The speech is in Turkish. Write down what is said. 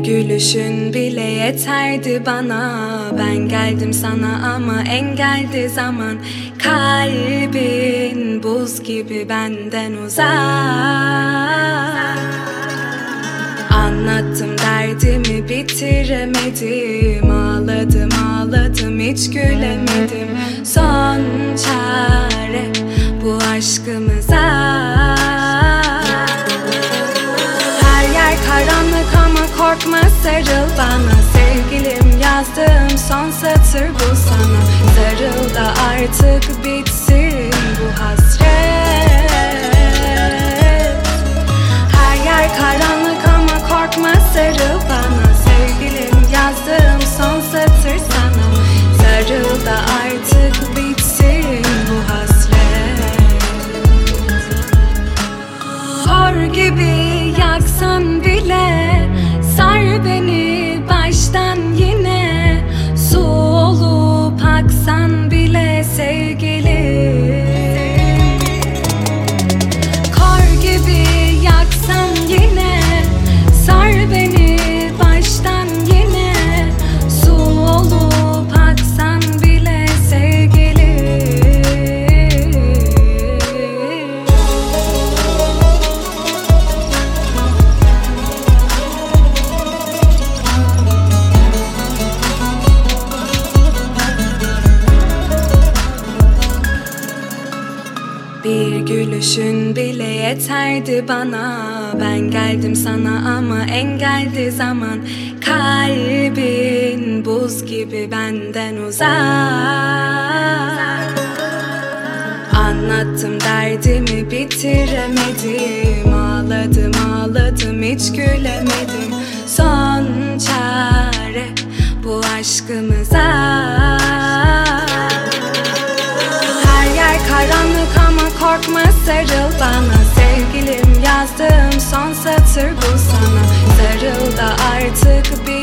gülüşün bile yeterdi bana. Ben geldim sana ama engeldi zaman. Kalbin buz gibi benden uzak. Anlattım derdimi bitiremedim. Ağladım ağladım hiç gülemedim. Son çare bu aşkımıza. Her yer karanlık ama korkma sarıl bana. Sevgilim yazdığım son satır bu sana. Sarıl da artık bitsin bu hasret. Her yer karanlık ama korkma sarıl bana. Sevgilim yazdığım son satır sana. Sarıl da artık bitsin bu hasret. Kor gibi yaksan bile sar beni baştan yine. Su olup aksan bile sevgilim. Kor gibi yaksan yine sar beni baştan yine. Su olup aksan bile sevgilim. Bir gülüşün bile yeterdi bana. Ben geldim sana ama engeldi zaman. Kalbin buz gibi benden uzak. Anlattım derdimi bitiremedim. Ağladım ağladım hiç gülemedim. Son çare bu aşkımıza. Her yer karanlık ama korkma sarıl bana. Sevgilim yazdığım son satır bu sana. Sarıl da artık bir